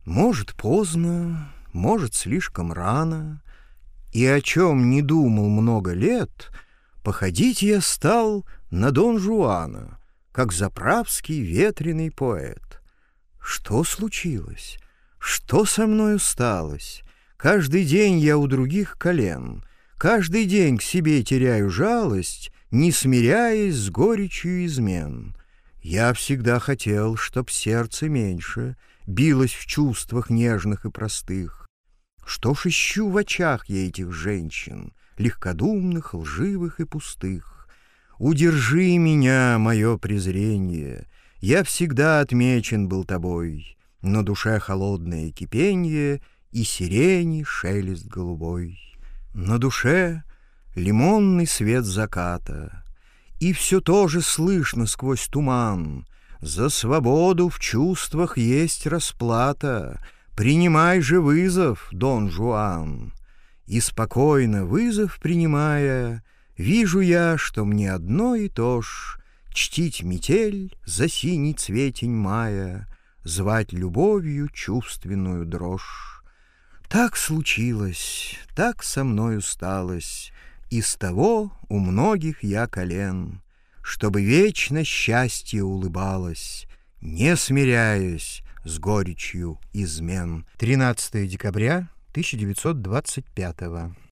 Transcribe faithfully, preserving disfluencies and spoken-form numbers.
Может, поздно, может, слишком рано, и о чем не думал много лет, походить я стал на Дон Жуана, как заправский ветреный поэт. Что случилось? Что со мною сталось? Каждый день я у других колен, каждый день к себе теряю жалость, не смиряясь с горечью измен. Я всегда хотел, чтоб сердце меньше билось в чувствах нежных и простых. Что ж ищу в очах я этих женщин, легкодумных, лживых и пустых? Удержи меня, мое презрение, я всегда отмечен был тобой, на душе холодное кипенье и сирени шелест голубой. На душе лимонный свет заката, и все то же слышно сквозь туман. За свободу в чувствах есть расплата, принимай же вызов, Дон Жуан. И спокойно вызов принимая, вижу я, что мне одно и то ж чтить метель за синий цветень мая, звать любовью чувственную дрожь. Так случилось, так со мною сталось, и с того у многих я колен, чтобы вечно счастье улыбалось, не смиряясь с горечью измен. тринадцатое декабря тысяча девятьсот двадцать пятого.